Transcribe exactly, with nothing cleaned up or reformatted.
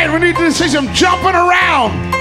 right, we need to see some jumping around.